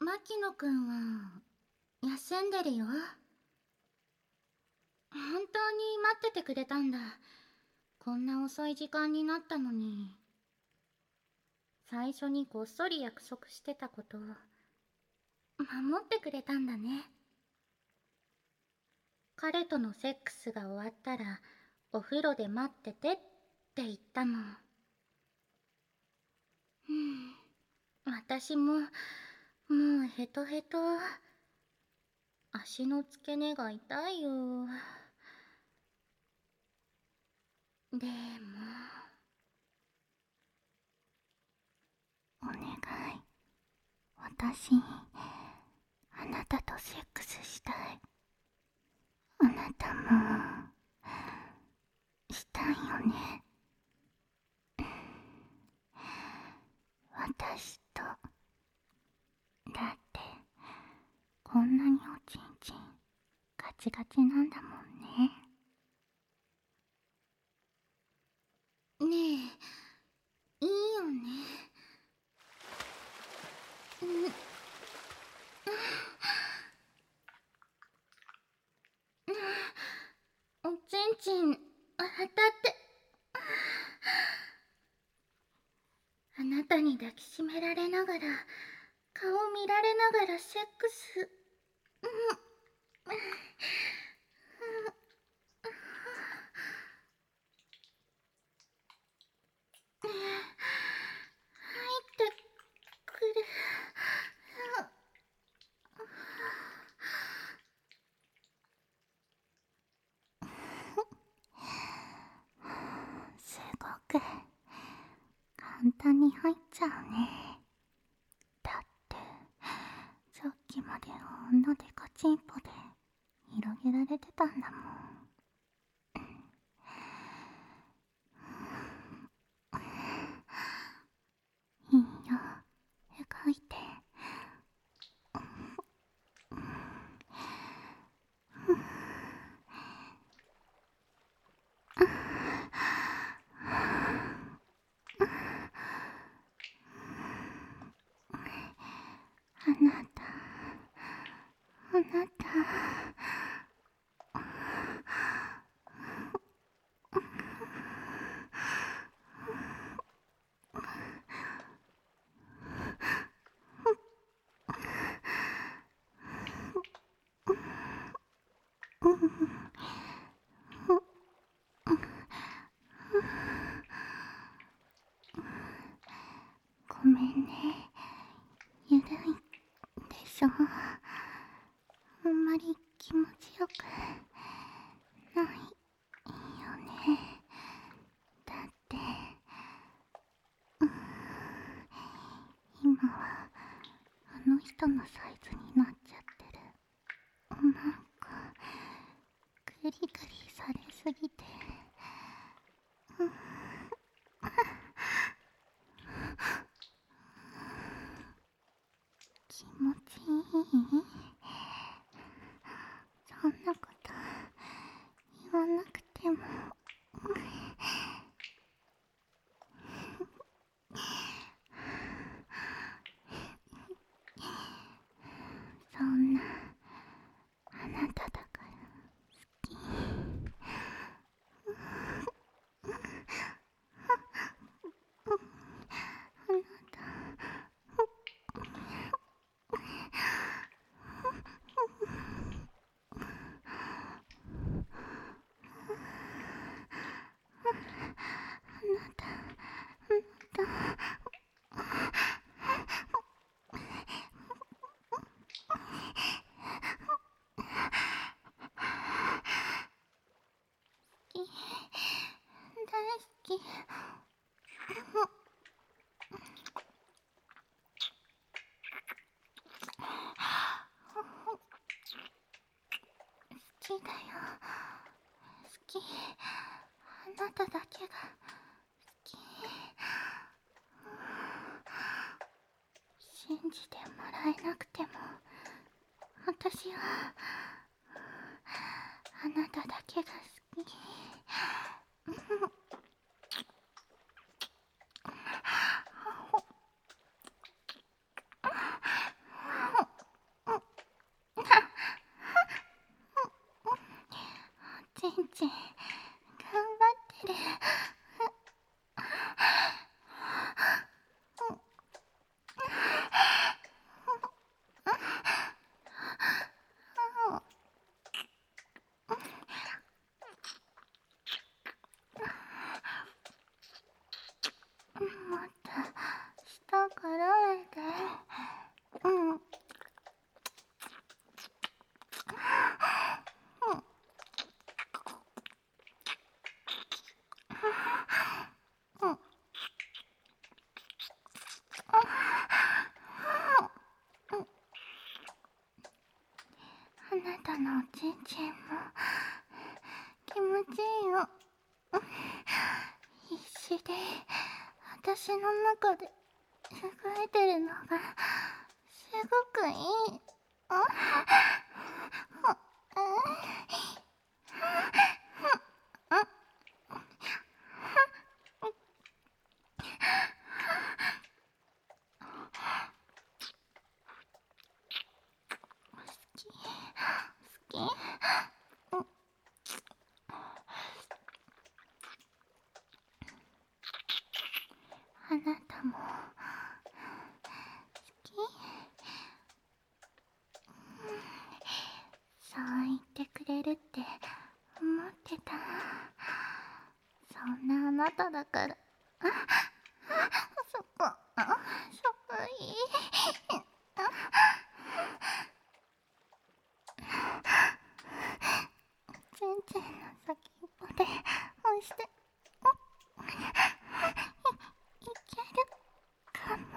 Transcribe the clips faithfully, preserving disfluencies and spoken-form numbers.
牧野くんは休んでるよ。本当に待っててくれたんだ。こんな遅い時間になったのに。最初にこっそり約束してたことを守ってくれたんだね。彼とのセックスが終わったらお風呂で待っててって言ったの。うん、私ももうヘトヘト。足の付け根が痛いよ。でもお願い、私あなたとセックスしたい。あなたもしたいよね。私と。だってこんなにおちんちんガチガチなんだもんね。ねえ、いいよね。うんおちんちん当たって。あなたに抱きしめられながら顔見られながらセックス。うん入ってくる。すごく簡単に入っちゃうね。だってさっきまでほんのデカチンポで広げられてたんだもん。いいよ、動いて。あなたあなたごめんね、ゆるいでしょ。あんまり気持ちよくないよね。だって今はあの人のサイズになっちゃってる。なんかグリグリされすぎて。気持ちいい？そんなこと言わなくても。そんなあなただから好き。あなた好き、大好き。好きだよ。好き。あなただけが好き。信じてもらえなくても私はあなただけが好き。 ち頑張ってる。もっと下からえて。うん。うん。あなたのおちんちんも気持ちいいよ。必死で私の中で動いてるのがすごくいい。あ好き。あなたも好き？そう言ってくれるって思ってた。そんなあなただから。あ、そこ、あ、そこいい。ちんちんの先っぽで押して、い、いけるかも。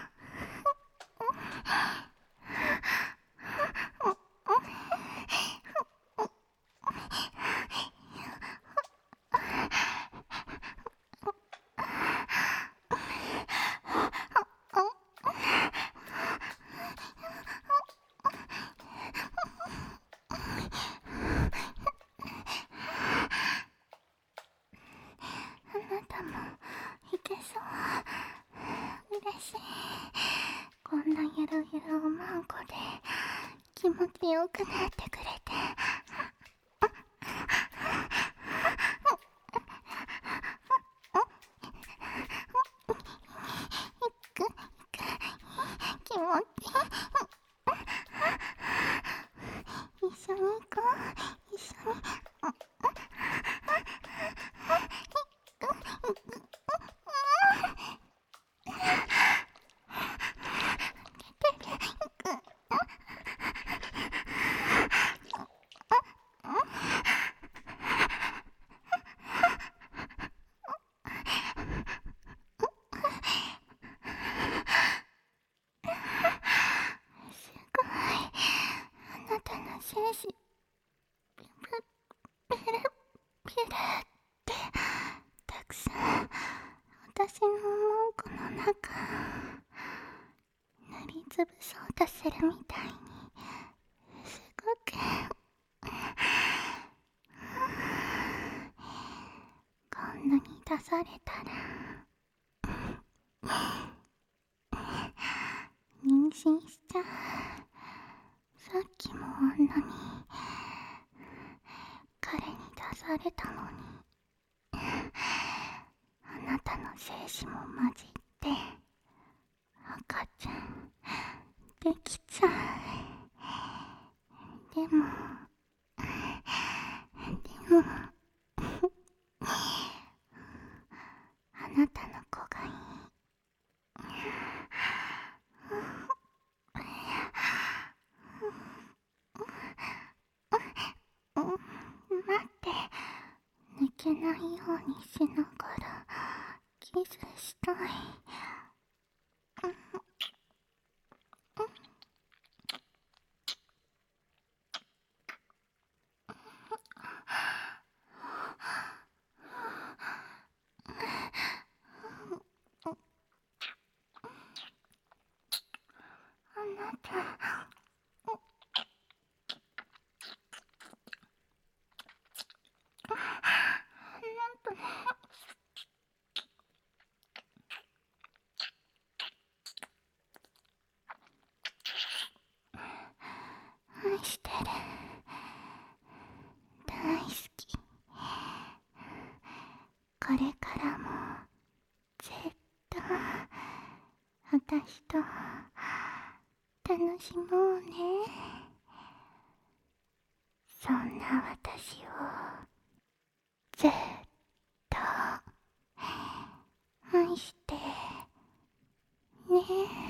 あなたもいけそう。嬉しい。こんなゆるゆるおまんこで気持ちよくなってくれて。気持ちいい。一緒に行こう。一緒に。すごい。あなたの精子ピュピュルピュルってたくさん私のおもんこの中塗りつぶそうとするみたいにすごくこんなに出されたら妊娠しちゃう。さっきもあんなに彼に出されたのに、あなたの精子も混じって赤ちゃんできちゃう。でもでもあなたの子がいい。待って、抜けないようにしながらキスしたい。あなた、なんと愛してる。大好き。 と楽しもうね。そんな私をずっと愛してね。